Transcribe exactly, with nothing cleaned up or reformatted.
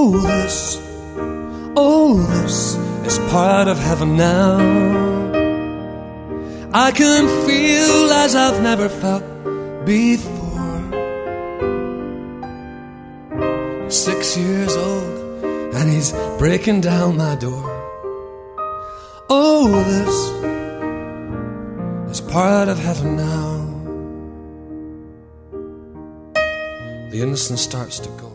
Oh, this, oh, this is part of heaven now. I can feel as I've never felt before. Six years old and he's breaking down my door. Oh, this is part of heaven now. The innocence starts to go.